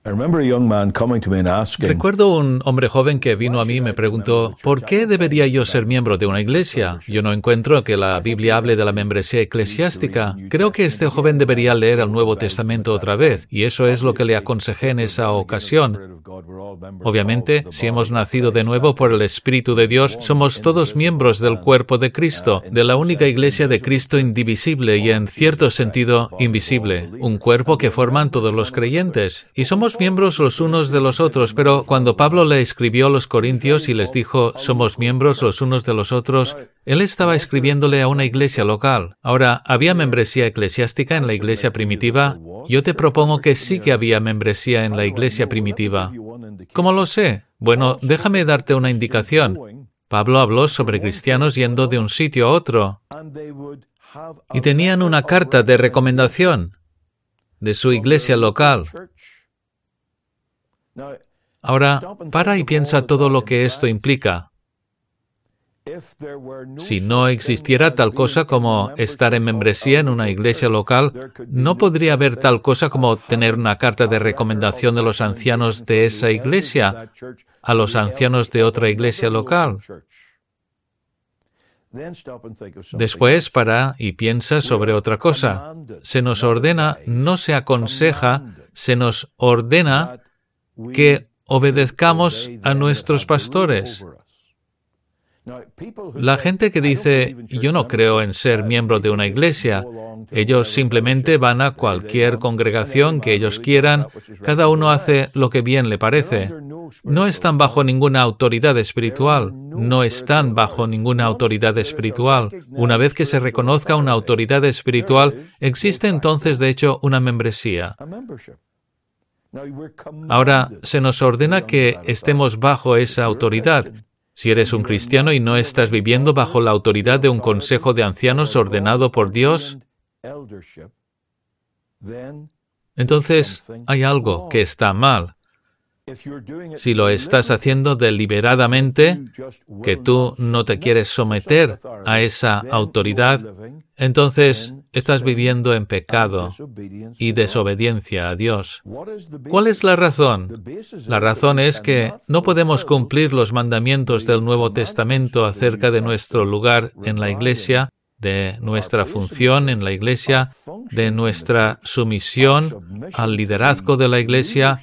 Recuerdo un hombre joven que vino a mí y me preguntó, ¿por qué debería yo ser miembro de una iglesia? Yo no encuentro que la Biblia hable de la membresía eclesiástica. Creo que este joven debería leer el Nuevo Testamento otra vez, y eso es lo que le aconsejé en esa ocasión. Obviamente, si hemos nacido de nuevo por el Espíritu de Dios, somos todos miembros del cuerpo de Cristo, de la única iglesia de Cristo indivisible y en cierto sentido invisible, un cuerpo que forman todos los creyentes, y somos miembros los unos de los otros, pero cuando Pablo le escribió a los Corintios y les dijo, somos miembros los unos de los otros, él estaba escribiéndole a una iglesia local. Ahora, ¿había membresía eclesiástica en la iglesia primitiva? Yo te propongo que sí que había membresía en la iglesia primitiva. ¿Cómo lo sé? Bueno, déjame darte una indicación. Pablo habló sobre cristianos yendo de un sitio a otro, y tenían una carta de recomendación de su iglesia local. Ahora, para y piensa todo lo que esto implica. Si no existiera tal cosa como estar en membresía en una iglesia local, no podría haber tal cosa como tener una carta de recomendación de los ancianos de esa iglesia a los ancianos de otra iglesia local. Después, para y piensa sobre otra cosa. Se nos ordena, no se aconseja, se nos ordena que obedezcamos a nuestros pastores. La gente que dice, yo no creo en ser miembro de una iglesia, ellos simplemente van a cualquier congregación que ellos quieran, cada uno hace lo que bien le parece. No están bajo ninguna autoridad espiritual, no están bajo ninguna autoridad espiritual. Una vez que se reconozca una autoridad espiritual, existe entonces de hecho una membresía. Ahora, se nos ordena que estemos bajo esa autoridad. Si eres un cristiano y no estás viviendo bajo la autoridad de un consejo de ancianos ordenado por Dios, entonces hay algo que está mal. Si lo estás haciendo deliberadamente, que tú no te quieres someter a esa autoridad, entonces estás viviendo en pecado y desobediencia a Dios. ¿Cuál es la razón? La razón es que no podemos cumplir los mandamientos del Nuevo Testamento acerca de nuestro lugar en la iglesia, de nuestra función en la iglesia, de nuestra sumisión al liderazgo de la iglesia.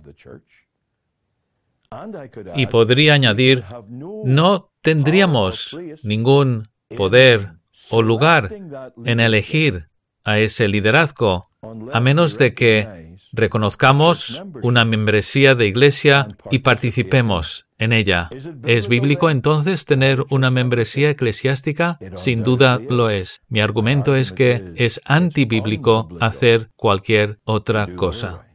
Y podría añadir, no tendríamos ningún poder o lugar en elegir a ese liderazgo, a menos de que reconozcamos una membresía de iglesia y participemos en ella. ¿Es bíblico entonces tener una membresía eclesiástica? Sin duda lo es. Mi argumento es que es antibíblico hacer cualquier otra cosa.